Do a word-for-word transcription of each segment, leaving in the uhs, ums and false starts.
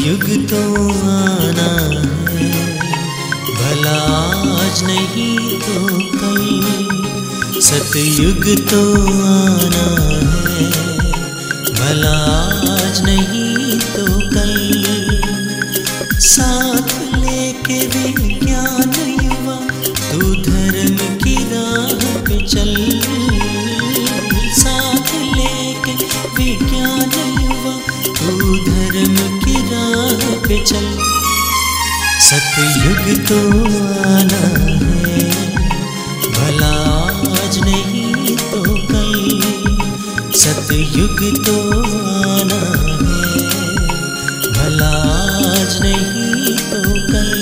सतयुग तो आना है, भला आज नहीं तो कल। सतयुग तो आना है, भला आज नहीं तो कल। साथ लेके विज्ञान युवा तू धर्म की राह पे चल। साथ लेके विज्ञान युवा तू धर्म की राह पे चल। सतयुग तो आना है, भला आज नहीं तो कल। सतयुग तो आना है, भला आज नहीं तो कल।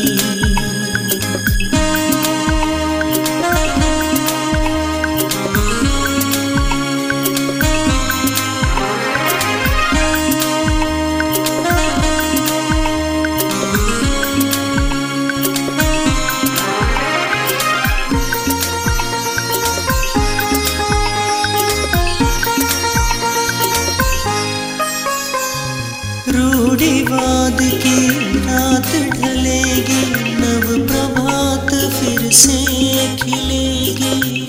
रूढ़िवाद की रात ढलेगी, नव प्रभात फिर से खिलेगी।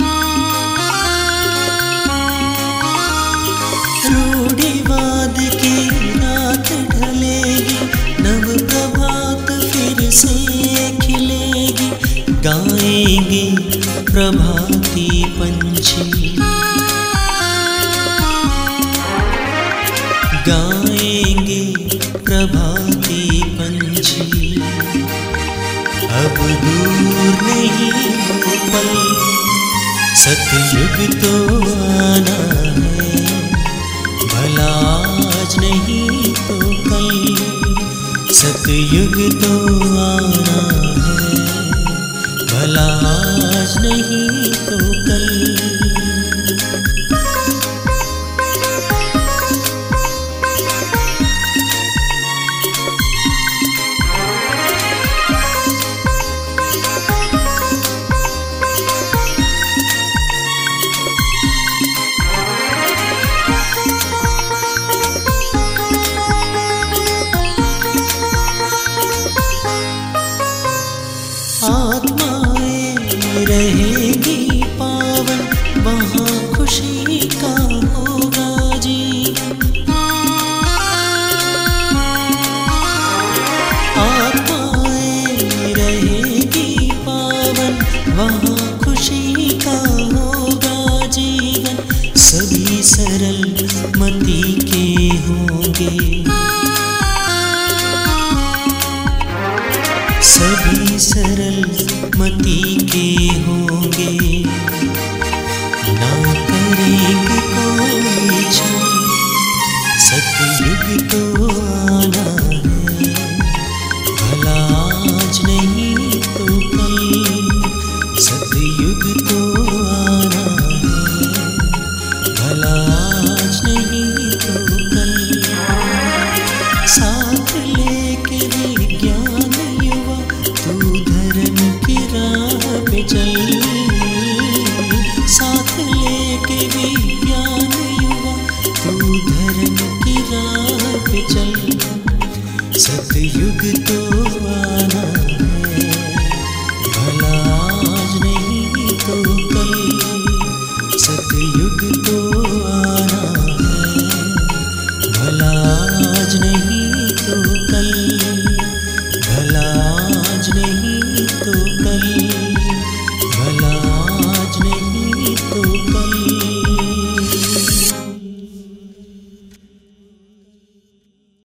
रूढ़िवाद की रात ढलेगी, नव प्रभात फिर से खिलेगी। गाएंगे प्रभाती पंछी, गाएंगे प्रभाती पंछी। अब दूर नहीं वो पल, सतयुग तो आना है, भला आज नहीं तो कल। सतयुग तो आना है, भला आज नहीं तो कल। आत्माएं रहेगी पावन, वहाँ खुशी का होगा जीवन। आत्माएं रहेगी पावन, वहाँ खुशी का होगा जीवन। सभी सरल मति के होंगे, सभी सरल मति के होंगे। ना करेंगे कोई छल, सतयुग तो आना है, भला आज नहीं तो कल। सतयुग तो आना है, भला आज नहीं तो कल। साथ लेके विज्ञान युवा तू धर्म की राह पे चल। साथ लेके विज्ञान युवा तू धर्म की राह पे चल। सतयुग तो आना